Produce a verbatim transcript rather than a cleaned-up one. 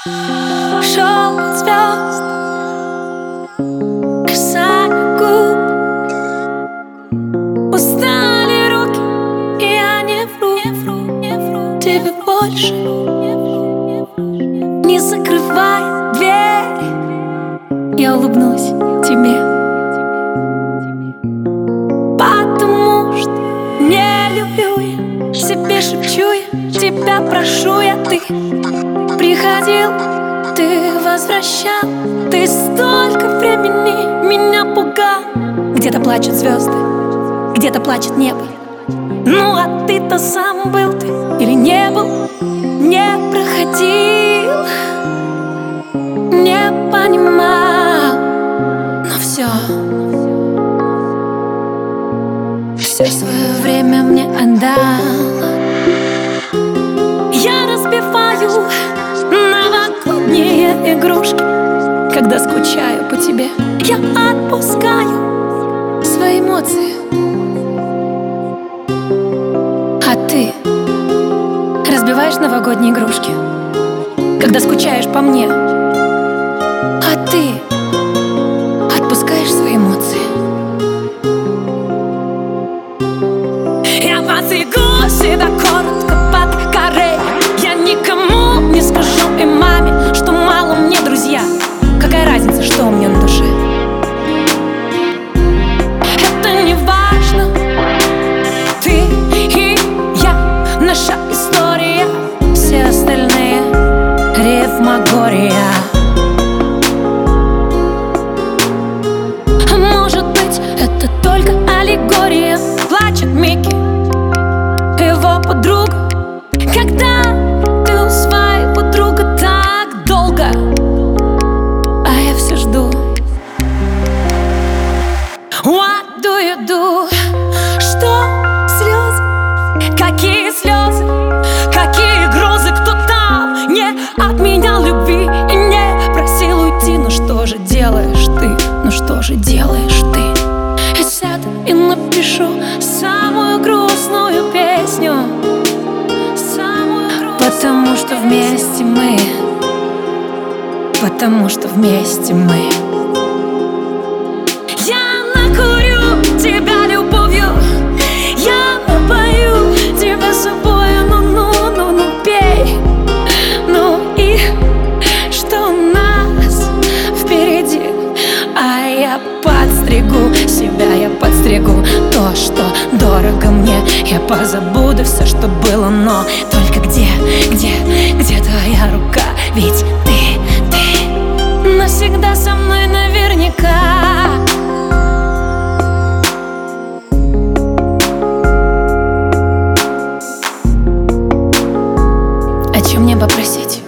Шепот звезд, касание губ. Устали руки, и я не вру, не вру, не вру тебе больше. Не закрывай дверь, я улыбнусь тебе, потому что не люблю я, себе шепчу я, тебя прошу я. Ты приходил, ты возвращал, ты столько времени меня пугал. Где-то плачут звезды, где-то плачет небо. Ну а ты-то сам был ты или не был, не проходил, не понимал, но все, все свое время мне отдал. Я разбиваю новогодние игрушки, когда скучаю по тебе. Я отпускаю свои эмоции, а ты разбиваешь новогодние игрушки, когда скучаешь по мне. А ты отпускаешь свои эмоции. Я постригу себя коротко под каре. Я никому не скажу и маме, что мало мне друзья. Какая разница, что у меня на душе? Это не важно. Ты и я, наша история. Все остальные рифмогория. А может быть, это только аллегория. Плачет Микки, его подруга, когда ты у своей подруги так долго, а я все жду. What do you do? Что слезы? Какие слезы? Какие грозы? Кто там не отменял любви и не просил уйти? Ну что же делаешь ты? Ну что же делаешь ты? Я сяду и напишу самую грустную песню, самую грустную. Потому что вместе мы, потому что вместе мы. Я накурю тебя любовью, я напою тебя собой. Ну-ну-ну-ну, пей. Ну и что у нас впереди? А я подстригу себя, я подстригу то, что дорого мне. Я позабуду все, что было, но только где, где, где твоя рука? Ведь ты, ты навсегда со мной наверняка. О чем мне попросить?